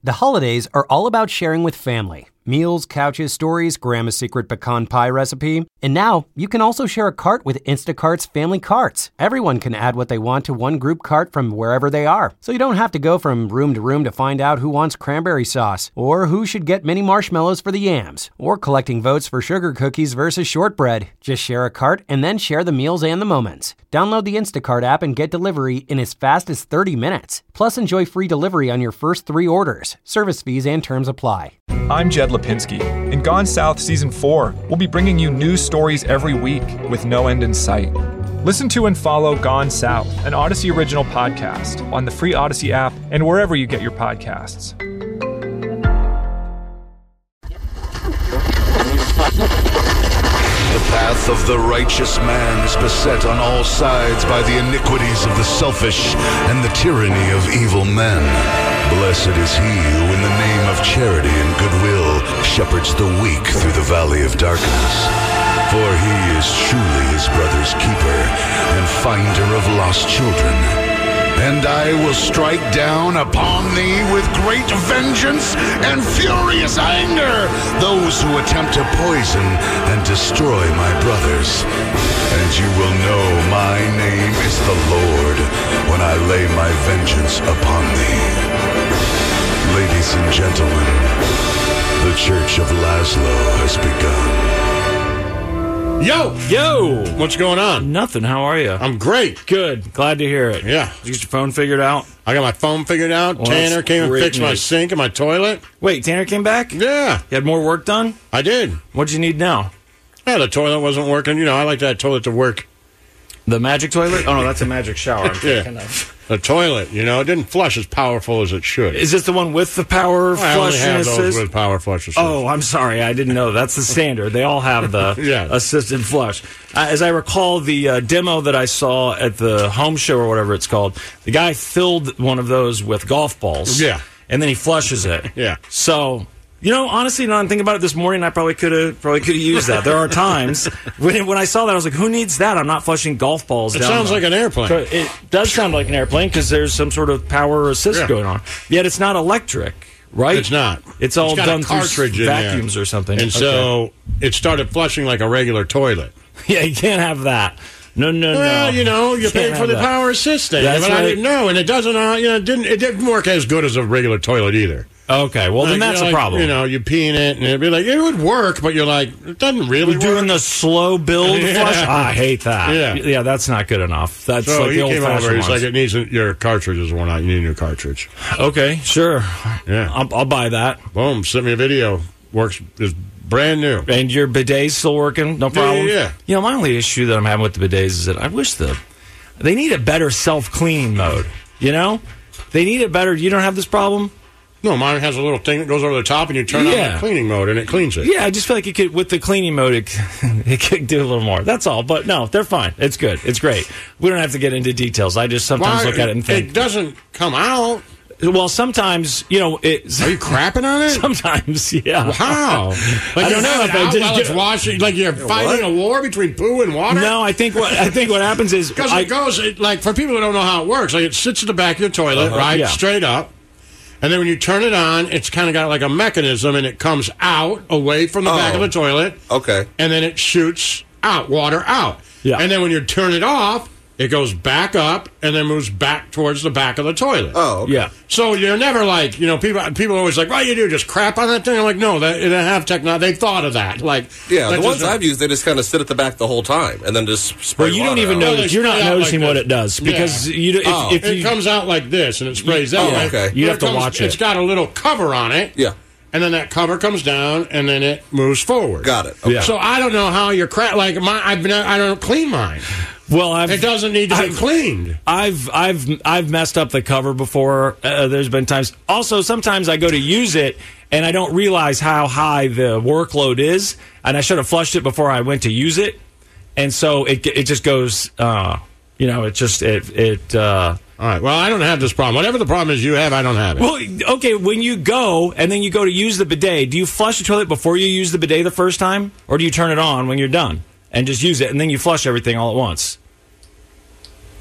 The holidays are all about sharing with family. Meals, couches, stories, Grandma's secret pecan pie recipe. And now, you can also share a cart with Instacart's Family Carts. Everyone can add what they want to one group cart from wherever they are. So you don't have to go from room to find out who wants cranberry sauce, or who should get mini marshmallows for the yams, or collecting votes for sugar cookies versus shortbread. Just share a cart and then share the meals and the moments. Download the Instacart app and get delivery in as fast as 30 minutes. Plus, enjoy free delivery on your first 3 orders. Service fees and terms apply. I'm Jed Lipinski. In Gone South Season 4, we'll be bringing you new stories every week with no end in sight. Listen to and follow Gone South, an Odyssey original podcast, on the free Odyssey app and wherever you get your podcasts. The path of the righteous man is beset on all sides by the iniquities of the selfish and the tyranny of evil men. Blessed is he who in the name of charity and goodwill shepherds the weak through the valley of darkness. For he is truly his brother's keeper and finder of lost children. And I will strike down upon thee with great vengeance and furious anger those who attempt to poison and destroy my brothers. And you will know my name is the Lord when I lay my vengeance upon thee. Ladies and gentlemen, the Church of Laszlo has begun. Yo! What's going on? Nothing. How are you? I'm great. Good. Glad to hear it. Yeah. Did you get your phone figured out? I got my phone figured out. Well, Tanner came and fixed my sink and my toilet. Wait, Tanner came back? Yeah. You had more work done? I did. What'd you need now? Yeah, the toilet wasn't working. You know, I like that toilet to work. The magic toilet? Oh, no, that's a magic shower. I'm thinking of. The toilet, you know, it didn't flush as powerful as it should. Is this the one with the power flush? I only have assist? those with power flush assist. Oh, I'm sorry. I didn't know. That's the standard. They all have the assisted flush. As I recall, the demo that I saw at the home show or whatever it's called, the guy filled one of those with golf balls. Yeah. And then he flushes it. Yeah. So, you know, honestly, now I'm thinking about it this morning, I probably could have used that. There are times when I saw that, I was like, who needs that? I'm not flushing golf balls down. It sounds like an airplane. It does sound like an airplane because there's some sort of power assist going on. Yet it's not electric, right? It's not. It's all got done a cartridge through in vacuums there. or something. And so it started flushing like a regular toilet. Yeah, you can't have that. No. Well, you know, you paid for the power assist thing. That's but right. I didn't know, and it doesn't, it didn't work as good as a regular toilet either. Okay, well, then that's a problem. You know, you pee in it, and it'd be like, it would work, but you're like, it doesn't really work. Doing the slow build flush? I hate that. Yeah, that's not good enough. That's so like he the came over, old-fashioned he's ones. like, it needs, your cartridge is worn out. You need a new cartridge. Okay, sure. Yeah. I'll buy that. Boom, sent me a video. Works, is brand new. And your bidet's still working? No problem? Yeah. You know, my only issue that I'm having with the bidets is that I wish they need a better self-cleaning mode, you know? They need it better. You don't have this problem? No, mine has a little thing that goes over the top, and you turn on the cleaning mode, and it cleans it. Yeah, I just feel like it could, with the cleaning mode, it could do a little more. That's all. But no, they're fine. It's good. It's great. We don't have to get into details. I just sometimes look at it and think. It doesn't come out. Well, sometimes, you know, Are you crapping on it? Sometimes, yeah. Wow. Like I don't know if I just while it's washing, like you're fighting a war between poo and water? No, I think what happens is because it goes like for people who don't know how it works, like it sits at the back of the toilet, right, straight up. And then when you turn it on, it's kind of got like a mechanism, and it comes out away from the back of the toilet. Okay. And then it shoots out, water out. Yeah. And then when you turn it off, it goes back up and then moves back towards the back of the toilet. Oh, okay. Yeah. So you're never like, you know, people are always like, what do you do, just crap on that thing? I'm like, no, they have technology. They thought of that. Like, yeah, the ones I've used, they just kind of sit at the back the whole time and then just spray Well, you don't water even out. notice. You're not noticing what it does because if it comes out like this and it sprays out. Oh, okay. You have to watch it. It's got a little cover on it. Yeah. And then that cover comes down, and then it moves forward. Got it. Okay. Yeah. So I don't know how you're like I don't clean mine. Well, it doesn't need to be cleaned. I've messed up the cover before. There's been times. Also, sometimes I go to use it and I don't realize how high the workload is, and I should have flushed it before I went to use it, and so it just goes. You know, All right. Well, I don't have this problem. Whatever the problem is you have, I don't have it. Well, okay. When you go and then you go to use the bidet, do you flush the toilet before you use the bidet the first time, or do you turn it on when you're done and just use it and then you flush everything all at once?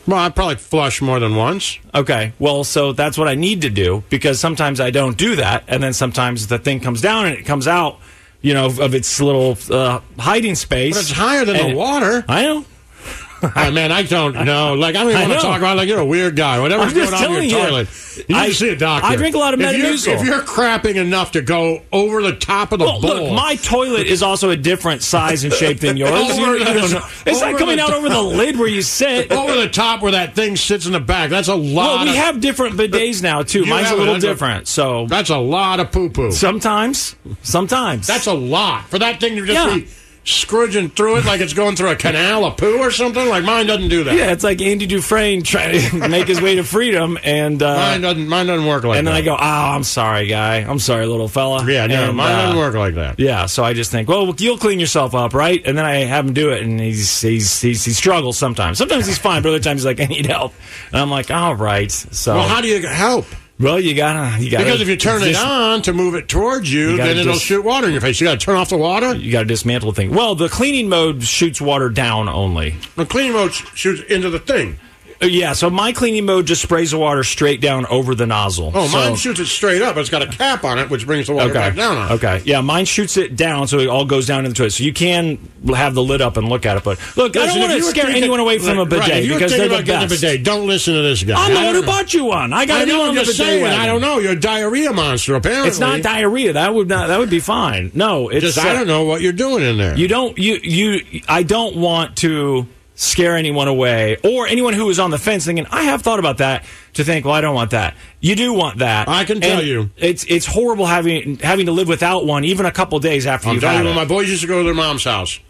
Well, I probably flush more than once. Okay, well, so that's what I need to do, because sometimes I don't do that, and then sometimes the thing comes down and it comes out, of its little hiding space. But it's higher than the water. I know. Man, I don't know. Like, I don't even want to talk about it. Like, you're a weird guy. Whatever's going on in your toilet, you need to see a doctor. I drink a lot of Metamucil. If you're crapping enough to go over the top of the bowl. Look, my toilet is also a different size and shape than yours. It's not coming out over the lid where you sit. Over the top where that thing sits in the back. That's a lot. Well, we have different bidets now, too. Mine's a little different. So that's a lot of poo-poo. Sometimes. That's a lot. For that thing to just be scrooging through it like it's going through a canal of poo or something. Like, mine doesn't do that. Yeah, it's like Andy Dufresne trying to make his way to freedom, and mine doesn't work like that. And then I go, I'm sorry, guy. I'm sorry, little fella. Yeah, no, mine doesn't work like that. Yeah, so I just think, well, you'll clean yourself up, right? And then I have him do it, and he struggles sometimes. Sometimes he's fine, but other times he's like, I need help, and I'm like, all right. So, well, how do you help? Well, you gotta because if you turn it on to move it towards you then it'll shoot water in your face. You gotta turn off the water. You gotta dismantle the thing. Well, the cleaning mode shoots water down only. The cleaning mode shoots into the thing. Yeah, so my cleaning mode just sprays the water straight down over the nozzle. Oh, mine shoots it straight up. It's got a cap on it, which brings the water back down on it. Okay, yeah, mine shoots it down, so it all goes down into the toilet. So you can have the lid up and look at it. But look, I don't want to scare anyone away from a bidet because they're the best. Bidet, don't listen to this guy. I'm the one who bought you one. I got you on the bidet. I don't know. You're a diarrhea monster, apparently. It's not diarrhea. That would be fine. No, it's just I don't know what you're doing in there. I don't want to scare anyone away, or anyone who is on the fence thinking, I have thought about that, to think, well, I don't want that. You do want that. I can tell you. It's horrible having to live without one, even a couple days after you've had it. When my boys used to go to their mom's house,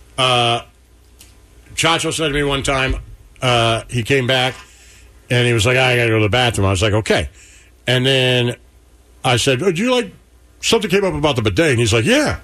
Chacho said to me one time, he came back, and he was like, I got to go to the bathroom. I was like, okay. And then I said, do you like, something came up about the bidet, and he's like, yeah.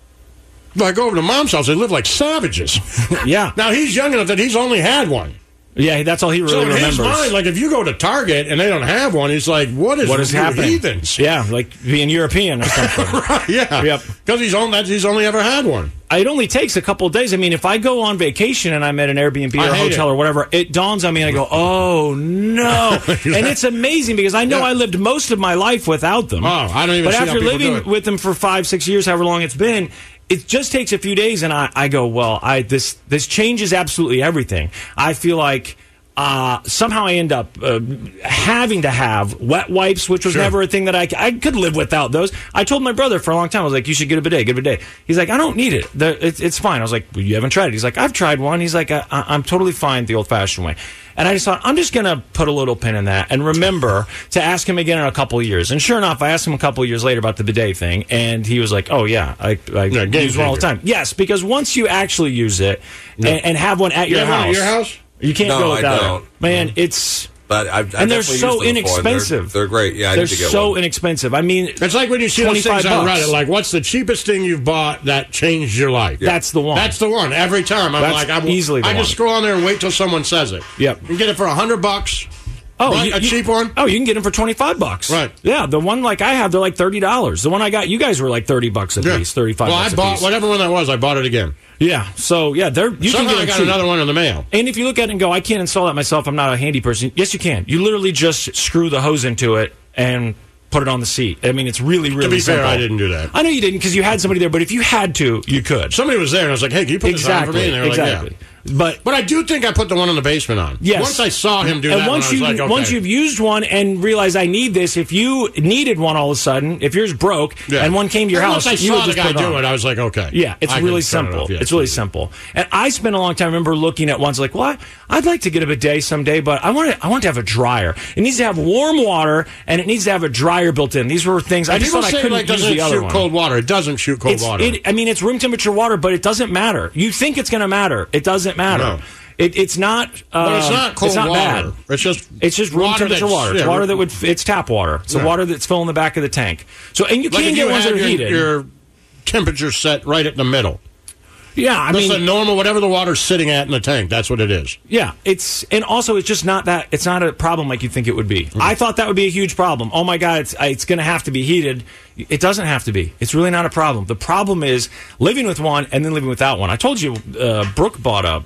I go over to Mom's house. They live like savages. Yeah. Now, he's young enough that he's only had one. Yeah, that's all he really remembers. So in his mind, like, if you go to Target and they don't have one, he's like, what is happening? Heathens? Yeah, like being European or something. Right, yeah. Yep. Because he's only ever had one. It only takes a couple of days. I mean, if I go on vacation and I'm at an Airbnb or a hotel or whatever, it dawns on me and I go, oh, no. And it's amazing because I know I lived most of my life without them. Oh, I don't even see how people do it. But after living with them for 5-6 years, however long it's been, it just takes a few days, and I go, well, this changes absolutely everything. I feel like somehow I end up having to have wet wipes, which was never a thing that I could live without those. I told my brother for a long time, I was like, you should get a bidet. He's like, I don't need it. It's fine. I was like, well, you haven't tried it. He's like, I've tried one. He's like, I'm totally fine the old-fashioned way. And I just thought, I'm just going to put a little pin in that and remember to ask him again in a couple of years. And sure enough, I asked him a couple of years later about the bidet thing, and he was like, oh, yeah, I use one all the time. Yes, because once you actually use it and have one at your house. At your house? You can't go without it. Man, But and they're so inexpensive. They're great. Yeah, I need to get so inexpensive. I mean, it's like when you see those things on Reddit, like, what's the cheapest thing you've bought that changed your life? Yeah. That's the one. That's the one. Every time. I'm easily the one. I just scroll on there and wait till someone says it. Yep. You can get it for $100. Oh, a cheap one? Oh, you can get them for $25. Right. Yeah, the one like I have, they're like $30. The one I got, you guys were like $30 a piece, $35 Well, I bought whatever one that was. I bought it again. Yeah. So yeah, Somehow I got another one in the mail. And if you look at it and go, I can't install that myself. I'm not a handy person. Yes, you can. You literally just screw the hose into it and put it on the seat. I mean, it's really, really simple. To be simple. fair, I didn't do that. I know you didn't because you had somebody there, but if you had to, you could. Somebody was there, and I was like, hey, can you put this on for me? And they were like, yeah. But I do think I put the one in the basement on. Yes. Once I saw him do that, I was like, okay. Once you've used one and realized I need this, if you needed one all of a sudden, if yours broke and one came to your house, once I saw the guy do it, I was like, okay. Yeah, it's really simple. It's really simple. And I spent a long time, I remember looking at ones like, well, I'd like to get a bidet someday, but I want to have a dryer. It needs to have warm water, and it needs to have a dryer built in. These were things I just thought I couldn't use the other one. Cold water. It doesn't shoot cold water. I mean, it's room temperature water, but it doesn't matter. You think it's going to matter. It doesn't matter. No. It's not. But it's not cold water. Bad. It's just room temperature water. It's water that it's tap water. It's the water that's filling the back of the tank. So and you can get ones that are heated. Your temperature set right at the middle. Yeah, I mean, the normal, whatever the water's sitting at in the tank, that's what it is. Yeah, it's just not that. It's not a problem like you think it would be. Mm-hmm. I thought that would be a huge problem. Oh my God, it's going to have to be heated. It doesn't have to be. It's really not a problem. The problem is living with one and then living without one. I told you, Brooke bought a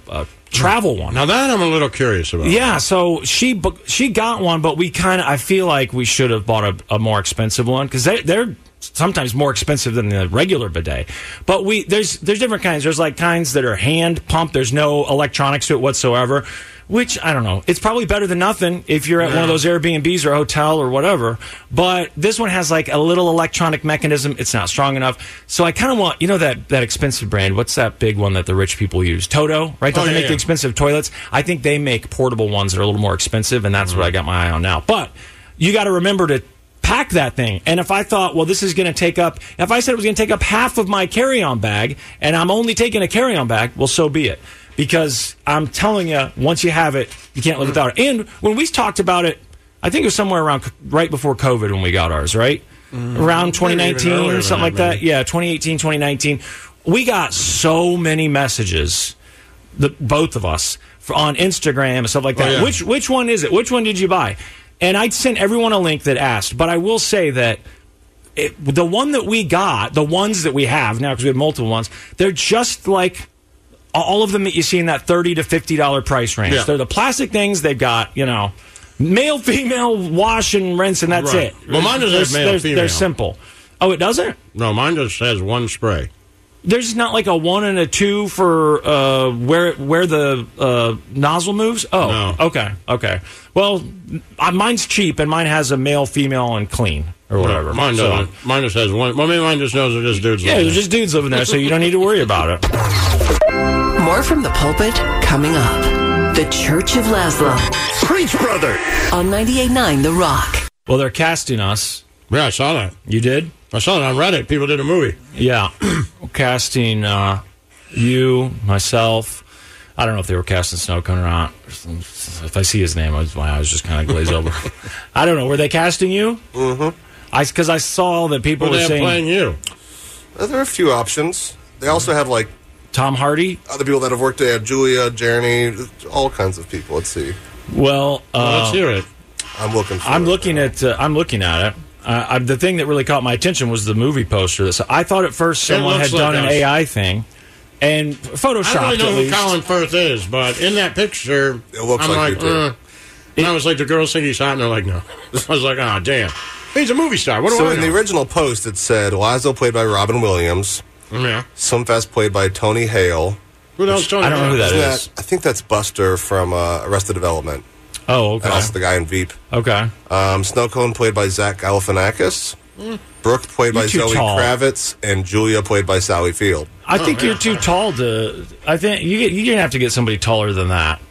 travel one. Now that I'm a little curious about. Yeah, so she got one, but I feel like we should have bought a more expensive one because they're sometimes more expensive than the regular bidet. But there's different kinds. There's like kinds that are hand pumped. There's no electronics to it whatsoever. Which, I don't know. It's probably better than nothing if you're at one of those Airbnbs or a hotel or whatever. But this one has like a little electronic mechanism. It's not strong enough. So I kind of want, that expensive brand. What's that big one that the rich people use? Toto, right? Don't they make the expensive toilets? I think they make portable ones that are a little more expensive, and that's what I got my eye on now. But you got to remember to pack that thing. And if I thought, well, this is going to take up, if I said it was going to take up half of my carry-on bag, and I'm only taking a carry-on bag, well, so be it. Because I'm telling you, once you have it, you can't live without it. And when we talked about it, I think it was somewhere around right before COVID when we got ours, right? Around 2019 or something like that. Yeah, 2018, 2019. We got so many messages, both of us, on Instagram and stuff like that. Which one is it? Which one did you buy? And I'd sent everyone a link that asked. But I will say that the one that we got, the ones that we have now, because we have multiple ones, they're just like all of them that you see in that $30 to $50 price range. Yeah. They're the plastic things. They've got, male, female, wash and rinse, and that's it. Well, mine doesn't have male, female. They're simple. Oh, it doesn't? No, mine just has one spray. There's not like a 1 and a 2 for where the nozzle moves? Oh, no. Okay. Well, mine's cheap, and mine has a male, female, and clean, or whatever. Mine doesn't. Mine just has one. Well, maybe mine just knows there's dudes living there. Yeah, there's just dudes living there, so you don't need to worry about it. More from the pulpit coming up. The Church of Laszlo. Preach, brother! On 98.9 The Rock. Well, they're casting us. Yeah, I saw that. You did? I saw it on Reddit. People did a movie. Yeah. Casting you, myself. I don't know if they were casting Snow Cone or not. If I see his name, my eyes just kind of glaze over. I don't know. Were they casting you? Mm-hmm. Because I saw that people were saying... playing you? There are a few options. They also have, like... Tom Hardy? Other people that have worked there. Julia, Jeremy, all kinds of people. Let's see. Well, let's hear it. I'm looking for I'm looking at it. The thing that really caught my attention was the movie poster. I thought at first someone had done an AI thing and photoshopped. I don't really know who Colin Firth is, but in that picture, it looks like you and I was like, the girls think he's hot, and they're like, no. I was like, oh, damn. He's a movie star. What do I know? So in the original post, it said Laszlo played by Robin Williams. Yeah. Swimfest played by Tony Hale. Who the hell's Tony Hale? I don't know who that is. I think that's Buster from Arrested Development. Oh, okay. And also the guy in Veep. Okay. Snow Cone played by Zach Galifianakis. Brooke played by Zoe Kravitz. And Julia played by Sally Field. I think you're too tall to... I think you're going to have to get somebody taller than that.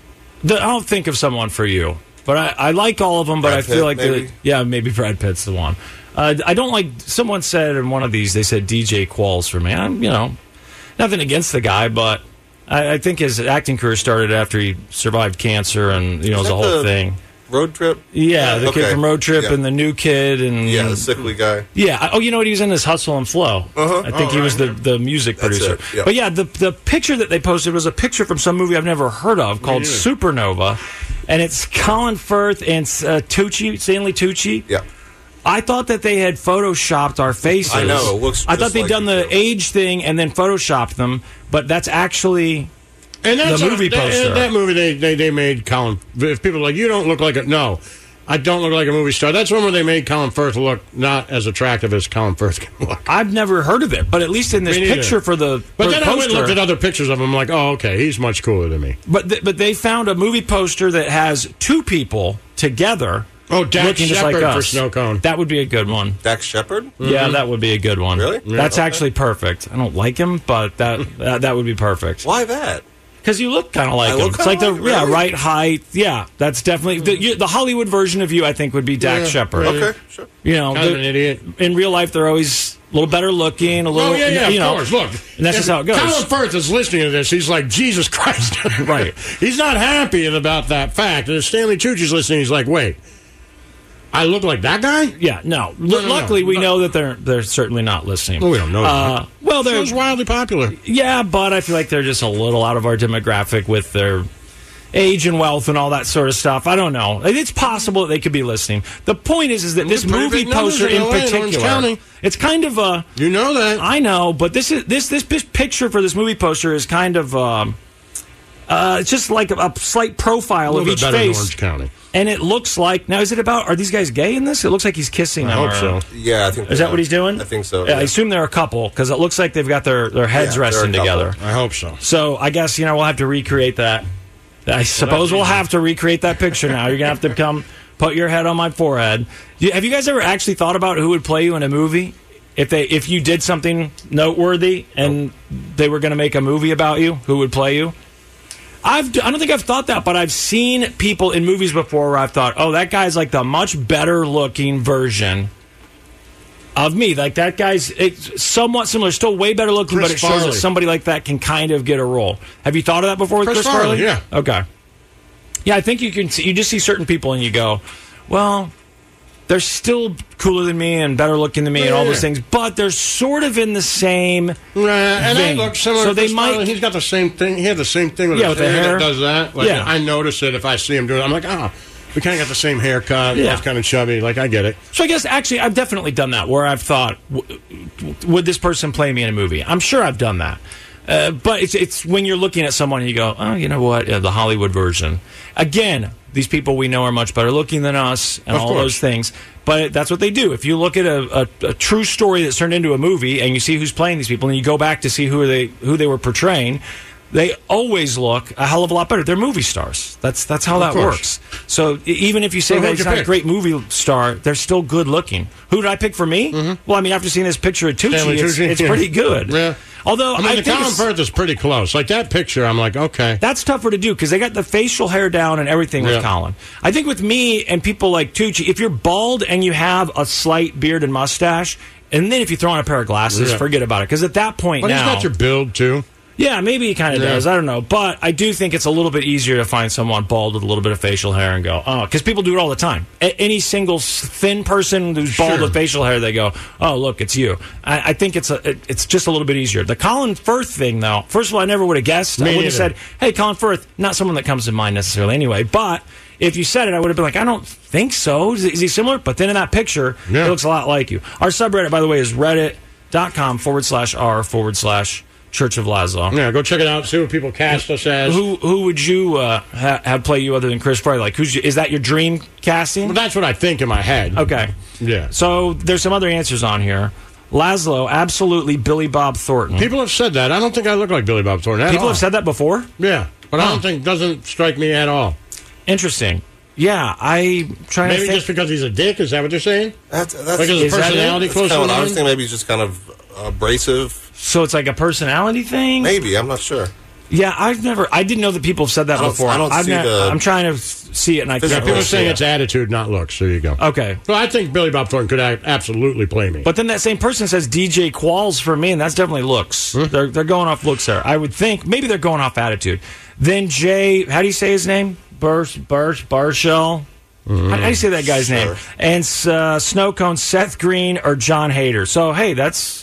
I'll think of someone for you. But I like all of them, but Brad I feel Pitt, like... maybe Brad Pitt's the one. I don't like... Someone said in one of these, they said DJ Qualls for me. I'm, nothing against the guy, but I think his acting career started after he survived cancer and, it was a whole thing. Road Trip? Yeah, the kid from Road Trip and the new kid. And the sickly guy. Yeah. Oh, you know what? He was in this Hustle and Flow. I think he was the music producer. Yeah. But yeah, the picture that they posted was a picture from some movie I've never heard of called Supernova. And it's Colin Firth and Stanley Tucci. Yeah. I thought that they had photoshopped our faces. I know, it looks I thought just they'd like done the you. age thing and then photoshopped them, but that's actually the movie poster. That movie, they made Colin... If people are like, you don't look like a... No, I don't look like a movie star. That's one where they made Colin Firth look not as attractive as Colin Firth can look. I've never heard of it, but at least in this picture for the But then poster, I went and looked at other pictures of him, like, oh, okay, he's much cooler than me. But they found a movie poster that has two people together... Oh, Dax Shepard for Snow Cone. That would be a good one. Dax Shepard? Mm-hmm. Yeah, that would be a good one. Really? That's actually perfect. I don't like him, but that would be perfect. Why that? Because you look kind of like him. It's like the right height. Yeah, that's definitely the Hollywood version of you. I think would be Dax Shepard. Okay, sure. Kind of an idiot. In real life, they're always a little better looking. A little, of course. Look, and that's just how it goes. Colin Firth is listening to this. He's like, Jesus Christ, right? He's not happy about that fact. And if Stanley Tucci's listening, he's like, wait. I look like that guy? Yeah, no. Luckily, we know that they're certainly not listening. Well, we don't know that. Well, they're wildly popular. Yeah, but I feel like they're just a little out of our demographic with their age and wealth and all that sort of stuff. I don't know. It's possible that they could be listening. The point is that this movie poster in particular, it's kind of a... You know that. I know, but this picture for this movie poster is kind of... It's just like a slight profile of each better than face. Orange County. And it looks like, now is it about, are these guys gay in this? It looks like he's kissing them. I hope so. Yeah, I think. Is that what he's doing? I think so. Yeah. I assume they're a couple because it looks like they've got their heads resting together. I hope so. So I guess we'll have to recreate that. I suppose we'll have to recreate that picture now. You're gonna have to come put your head on my forehead. Have you guys ever actually thought about who would play you in a movie if you did something noteworthy and they were going to make a movie about you? Who would play you? I don't think I've thought that, but I've seen people in movies before where I've thought, oh, that guy's like the much better looking version of me. Like that guy's somewhat similar, still way better looking, but it shows that somebody like that can kind of get a role. Have you thought of that before with Chris Farley? Yeah. Okay. Yeah, I think you just see certain people and you go, well, they're still cooler than me and better looking than me and all those things, but they're sort of in the same and vein. I look similar so to Chris Farley. He's got the same thing. He had the same thing with his with the hair that does that. Like, I notice it if I see him doing it. I'm like, we kind of got the same haircut. Yeah. It's kind of chubby. Like, I get it. So I guess, actually, I've definitely done that, where I've thought, would this person play me in a movie? I'm sure I've done that. But it's when you're looking at someone and you go, oh, you know what, the Hollywood version. Again, these people we know are much better looking than us and all those things. But that's what they do. If you look at a true story that's turned into a movie and you see who's playing these people and you go back to see who they were portraying, they always look a hell of a lot better. They're movie stars. That's how that works. So even if you say that he's not a great movie star, they're still good looking. Who did I pick for me? Mm-hmm. Well, I mean, after seeing this picture of Tucci, it's pretty good. Yeah. Although I mean, the Colin Firth is pretty close. Like that picture, I'm like, okay. That's tougher to do because they got the facial hair down and everything with Colin. I think with me and people like Tucci, if you're bald and you have a slight beard and mustache, and then if you throw on a pair of glasses, forget about it. Because at that point but now... he's got your build, too. Yeah, maybe he kind of does. I don't know. But I do think it's a little bit easier to find someone bald with a little bit of facial hair and go, oh, because people do it all the time. Any single thin person who's bald with facial hair, they go, oh, look, it's you. I think it's just a little bit easier. The Colin Firth thing, though, first of all, I never would have guessed. I would have said, hey, Colin Firth, not someone that comes to mind necessarily anyway. But if you said it, I would have been like, I don't think so. Is he similar? But then in that picture, it looks a lot like you. Our subreddit, by the way, is reddit.com/r/ Church of Laszlo. Yeah, go check it out. See what people cast us as. Who would you have play you other than Chris Farley? Like, is that your dream casting? Well, that's what I think in my head. Okay. Yeah. So there's some other answers on here. Laszlo, absolutely Billy Bob Thornton. People have said that. I don't think I look like Billy Bob Thornton at all. People have said that before? Yeah. But I don't think, doesn't strike me at all. Interesting. Yeah, I'm trying to think. Maybe just because he's a dick? Is that what they're saying? That's like his personality close to I was thinking maybe he's just kind of abrasive. So it's like a personality thing? Maybe, I'm not sure. Yeah, I didn't know that people have said that before. I'm trying to see it, and I can't. People are saying it's attitude, not looks. There you go. Okay. Well, I think Billy Bob Thornton could absolutely play me. But then that same person says DJ Qualls for me, and that's definitely looks. They're going off looks there. I would think maybe they're going off attitude. Then Jay, how do you say his name? Barshell? How do you say that guy's name? And Snow Cone, Seth Green, or John Hader. So, hey, that's,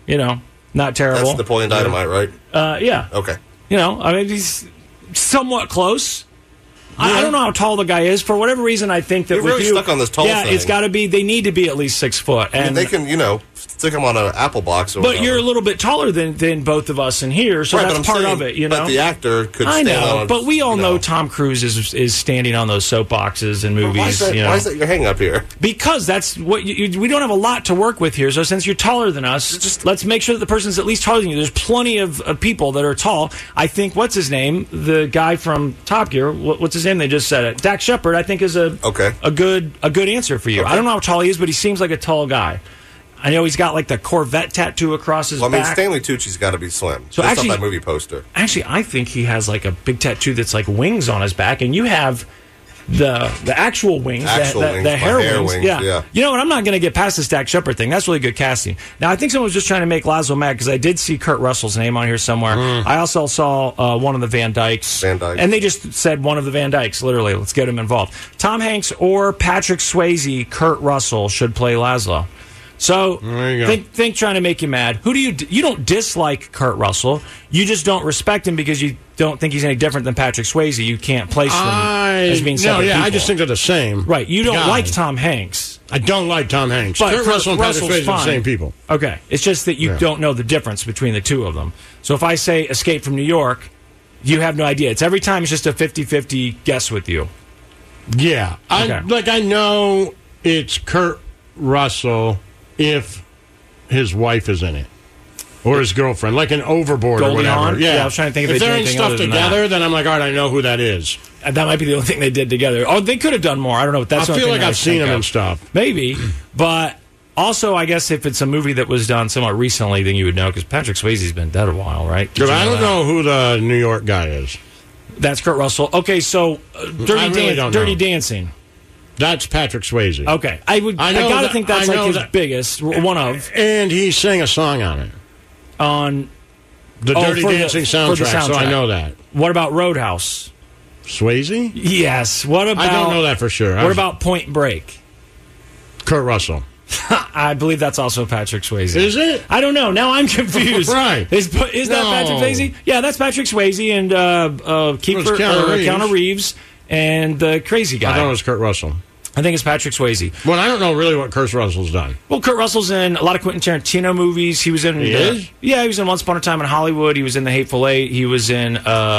not terrible. That's Napoleon Dynamite, right? Yeah. Okay. I mean, he's somewhat close. Yeah. I don't know how tall the guy is. For whatever reason, I think that You're really stuck on this tall thing. Yeah, it's got to be, they need to be at least 6 foot. And I mean, they can, stick him on an apple box or But whatever. you're a little bit taller than both of us in here, so that's part of it, But the actor could stand on... but we all know Tom Cruise is standing on those soapboxes in movies. Why is that your hang up here? Because that's what we don't have a lot to work with here, so since you're taller than us, let's make sure that the person's at least taller than you. There's plenty of people that are tall. I think, what's his name? The guy from Top Gear, what's his name? They just said it. Dak Shepard, I think, is a good answer for you. Okay. I don't know how tall he is, but he seems like a tall guy. I know he's got like the Corvette tattoo across his back. Stanley Tucci's got to be slim. So based on that movie poster. Actually, I think he has like a big tattoo that's like wings on his back, and you have the actual wings, the hair wings. Yeah. You know what? I'm not going to get past this Dak Shepard thing. That's really good casting. Now, I think someone was just trying to make Laszlo mad because I did see Kurt Russell's name on here somewhere. I also saw one of the Van Dykes. And they just said one of the Van Dykes, literally. Let's get him involved. Tom Hanks or Patrick Swayze, Kurt Russell should play Laszlo. So think trying to make you mad. Who do you don't dislike Kurt Russell? You just don't respect him because you don't think he's any different than Patrick Swayze. You can't place them as being separate people. I just think they're the same. Right. You don't like Tom Hanks. I don't like Tom Hanks. But Kurt Russell and Patrick Swayze are the same people. Okay. It's just that you don't know the difference between the two of them. So if I say Escape from New York, You have no idea. It's every time it's just a 50-50 guess with you. Yeah. Okay. I know it's Kurt Russell if his wife is in it. Or his girlfriend, like an Overboard Goldie or whatever. Hawn? Yeah, I was trying to think if they're in anything stuff other than together, that. then I'm like, all right, I know who that is. And that might be the only thing they did together. Oh, they could have done more. I don't know. That's I the feel only like thing I've seen them and stuff. Maybe. But also, I guess if it's a movie that was done somewhat recently, then you would know, because Patrick Swayze's been dead a while, right? But I don't know who the New York guy is. That's Kurt Russell. Okay, so Dirty Dancing. That's Patrick Swayze. Okay. I gotta think that's like his biggest, one of. And he sang a song on it. On the Dirty Dancing soundtrack, so I know that. What about Roadhouse? Swayze? Yes. What about? I don't know that for sure. What about Point Break? Kurt Russell. I believe that's also Patrick Swayze. Is it? I don't know. Now I'm confused. Right. Is that Patrick Swayze? Yeah, that's Patrick Swayze and Keanu Reeves and the crazy guy. I thought it was Kurt Russell. I think it's Patrick Swayze. Well, I don't know really what Kurt Russell's done. Well, Kurt Russell's in a lot of Quentin Tarantino movies. He was in. Is? Yeah, he was in Once Upon a Time in Hollywood. He was in The Hateful Eight. He was in.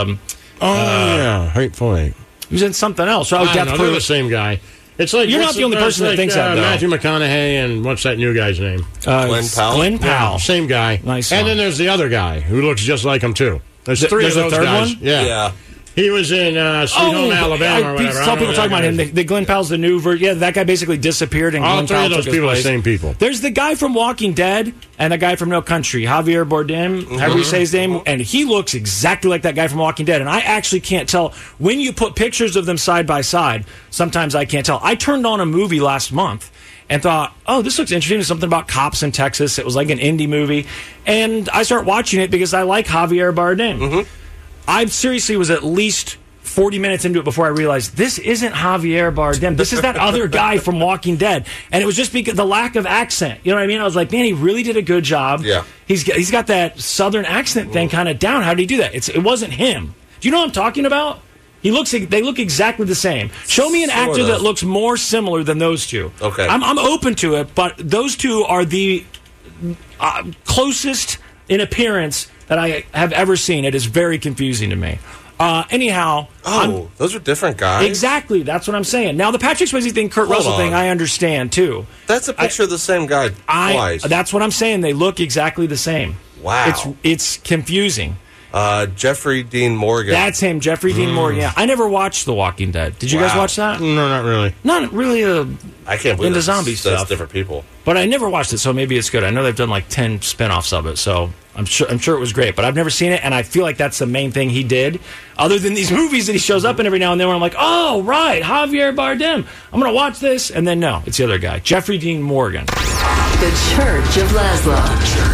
Hateful Eight. He was in something else. I don't know. They're the same guy. It's like you're not the only person that thinks that. Though. Matthew McConaughey and what's that new guy's name? Glenn Powell. Glenn Powell, yeah, same guy. Nice. And then there's the other guy who looks just like him too. There's three of those third guys. One? Yeah. He was in Sweet Home Alabama or whatever. Some people talking about him. The Glenn Powell's the new version. Yeah, that guy basically disappeared. And all Glenn three Powell of those took his people are the place. same people. There's the guy from Walking Dead and the guy from No Country, Javier Bardem, however you say his name, and he looks exactly like that guy from Walking Dead. And I actually can't tell when you put pictures of them side by side. Sometimes I can't tell. I turned on a movie last month and thought, oh, this looks interesting. It's something about cops in Texas. It was like an indie movie. And I start watching it because I like Javier Bardem. I seriously was at least 40 minutes into it before I realized this isn't Javier Bardem. This is that other guy from Walking Dead. And it was just because the lack of accent. You know what I mean? I was like, man, he really did a good job. Yeah. He's got that southern accent thing kind of down. How did he do that? It wasn't him. Do you know what I'm talking about? They look exactly the same. Show me an actor that looks more similar than those two. Okay. I'm open to it, but those two are the closest in appearance that I have ever seen. It is very confusing to me. Anyhow. Those are different guys. Exactly. That's what I'm saying. Now, the Patrick Swayze thing, Kurt Russell thing, I understand, too. That's a picture of the same guy twice. That's what I'm saying. They look exactly the same. Wow. It's confusing. Jeffrey Dean Morgan. That's him, Jeffrey Dean Morgan. Yeah, I never watched The Walking Dead. Did you guys watch that? No, not really. Not really I can't believe into zombie stuff. That's different people. But I never watched it, so maybe it's good. I know they've done like 10 spinoffs of it, so I'm sure it was great. But I've never seen it, and I feel like that's the main thing he did. Other than these movies that he shows up in every now and then where I'm like, oh, right, Javier Bardem. I'm going to watch this. And then, no, it's the other guy, Jeffrey Dean Morgan. The Church of Laszlo.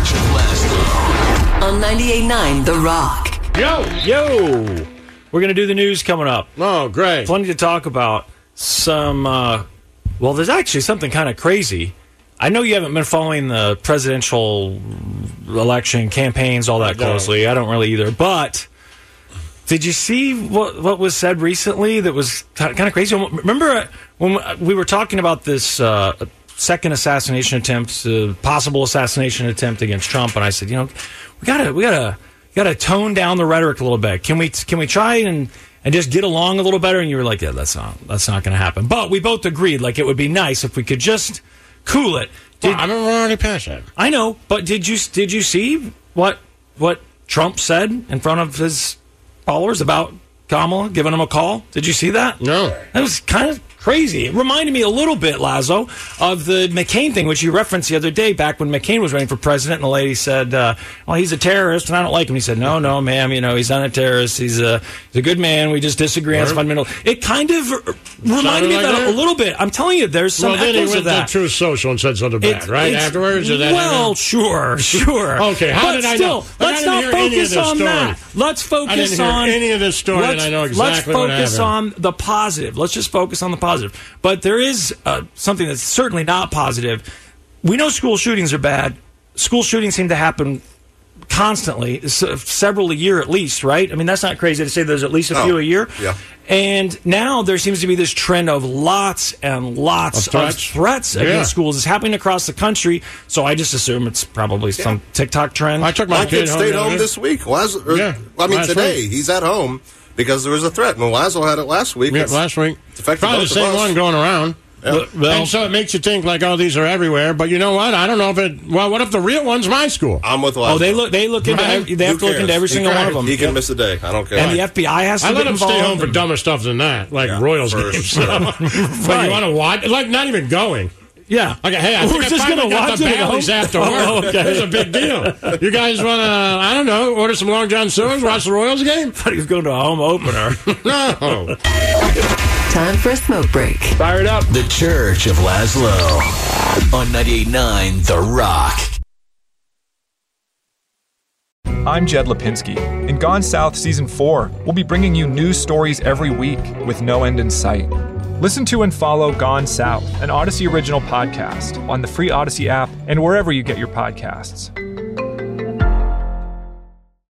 On 98.9 The Rock. Yo! We're going to do the news coming up. Oh, great. Plenty to talk about. Some, well, there's actually something kind of crazy. I know you haven't been following the presidential election campaigns all that closely. I don't really either. But did you see what was said recently that was kind of crazy? Remember when we were talking about this second assassination attempt, possible assassination attempt against Trump, and I said, we gotta tone down the rhetoric a little bit. Can we try and just get along a little better? And you were like, yeah, that's not going to happen. But we both agreed, like, it would be nice if we could just cool it. I'm already past that. I know, but did you see what Trump said in front of his followers about Kamala giving him a call? Did you see that? No. That was kind of crazy. It reminded me a little bit, Lazo, of the McCain thing, which you referenced the other day back when McCain was running for president, and the lady said, well, he's a terrorist, and I don't like him. He said, no, ma'am, he's not a terrorist. He's a good man. We just disagree on his fundamental. It kind of reminded me of that a little bit. I'm telling you, there's some echoes of that. Then he went to Truth Social and said something bad, right? Afterwards? Well, sure. Okay, how did I know? Let's not focus on that. Let's focus I didn't hear any of this story, and I know exactly what happened. Let's focus on the positive. Let's just focus on the positive. But there is something that's certainly not positive. We know school shootings are bad. School shootings seem to happen constantly, several a year at least, right? I mean, that's not crazy to say there's at least a few a year. Yeah. And now there seems to be this trend of lots and lots of threats against schools. It's happening across the country, so I just assume it's probably some TikTok trend. I took my kid stayed home this week. Today. He's at home because there was a threat. And Laszlo had it last week. Yeah, last week. It's affected probably the same one going around. Yeah. And so it makes you think like, oh, these are everywhere. But you know what? I don't know if it. Well, what if the real one's my school? I'm with Laszlo. Oh, they look into. They have to look into every single one of them. He can miss a day. I don't care. And the FBI has to. I let him involved. stay home for dumber stuff than that, like Royals games. But you want to watch? Like not even going. Yeah. Okay, hey, I think just going to watch the Baileys after work. Okay. It's a big deal. You guys want to, I don't know, order some Long John Silver's, watch the Royals game? I thought he was going to a home opener. No. Time for a smoke break. Fire it up. The Church of Laszlo on 98.9 The Rock. I'm Jed Lipinski. In Gone South Season 4, we'll be bringing you news stories every week with no end in sight. Listen to and follow Gone South, an Odyssey original podcast, on the free Odyssey app and wherever you get your podcasts.